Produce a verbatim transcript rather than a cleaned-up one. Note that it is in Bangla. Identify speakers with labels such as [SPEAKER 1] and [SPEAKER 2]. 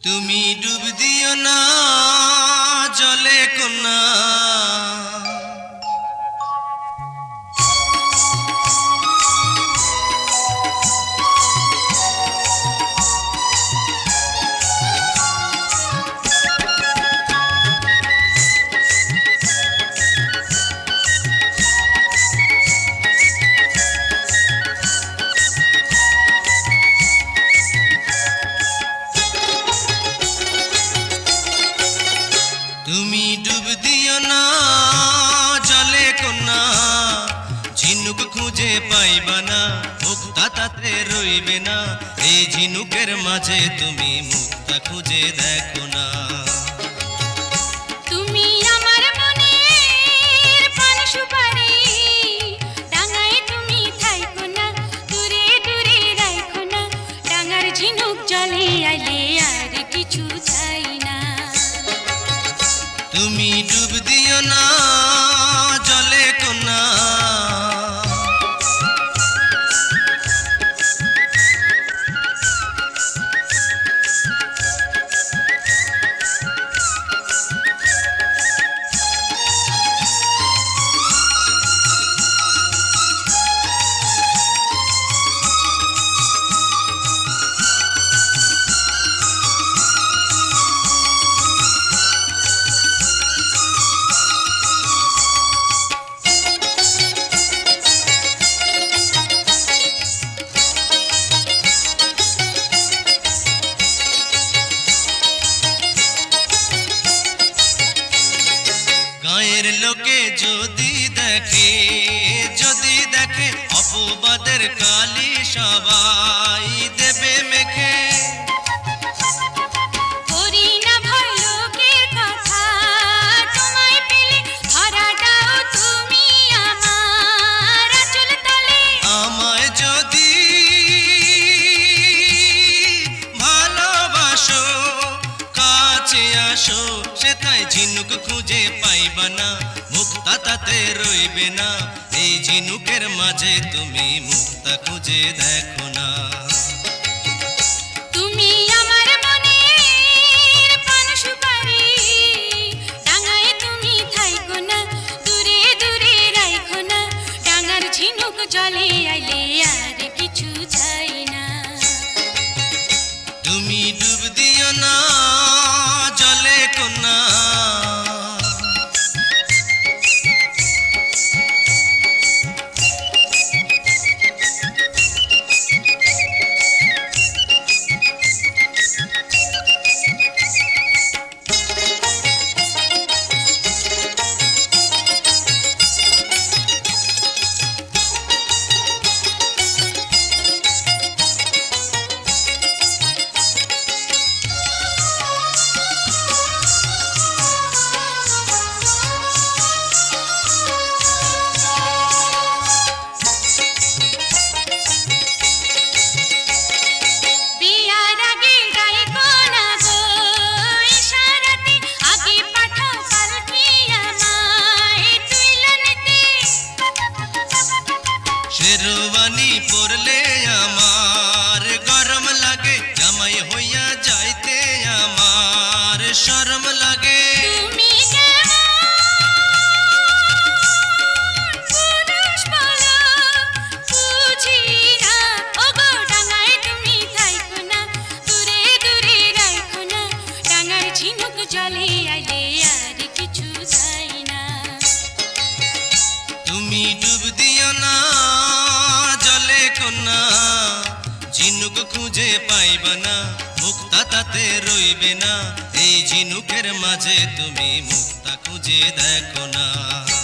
[SPEAKER 1] তুমি ডুব দিও না জলে কোনা, তুমি ডুব দিও না জলে কোনা, ঝিনুক খুঁজে পাইবা না, মুক্তা তাতে রইবে না। এই ঝিনুকের মাঝে তুমি মুক্তা খুঁজে দেখো না।
[SPEAKER 2] তুমি আমার মনের পান সুপারি, ডাঙায় তুমি থাইকো না, দূরে দূরে রাইখো না। ডাঙার ঝিনুক জলে আইলে আর কিছু চাই না।
[SPEAKER 1] তুমি ডুব দিও না জলে কোনা, গায়ের লোকে যদি দেখে, যদি দেখে অপবাদের কালি সবাই দেবে মেখে।
[SPEAKER 2] করি না ভয় লোকের কথা, তোমায় পেলে ধরাটাও তুমি আমার আঁচল তলে।
[SPEAKER 1] আমায় যদি ভালোবাসো কাছে আসো, সেথায় ঝিনুক খুঁজে পাইবা না, মুক্তা তাতে রইবে না। এই ঝিনুকের মাঝে তুমি মুক্তা খুঁজে দেখো না।
[SPEAKER 2] তুমি আমার মনের পান সুপারি, ডাঙায় তুমি থাইকো না, দূরে দূরে রাইখো না। ডাঙার ঝিনুক জলে আইলে আর কিছু চাই না।
[SPEAKER 1] তুমি ডুব দিও না জলে কোনা,
[SPEAKER 2] বিয়ার আগে রাইখো না গো ইশারাতে, আগে পাঠাও পালকি আমায় তুইলা নিতে।
[SPEAKER 1] শেরওয়ানি পরলে আমার গরম লাগে, জামাই হইয়া যাইতে আমার শরম লাগে।
[SPEAKER 2] তুমি কেমন পুরুষ বলো বুঝি না, ওগো ডাঙায় তুমি থাইকো না, দূরে দূরে রাইখো না। ডাঙার ঝিনুক জলে আইলে আর কিছু চাই না।
[SPEAKER 1] তুমি ডুব দিও না জলে কোনা, ঝিনুক খুঁজে পাইবা না, মুক্তা তাতে রইবে না। এই ঝিনুকের মাঝে তুমি মুক্তা খুঁজে দেখো না।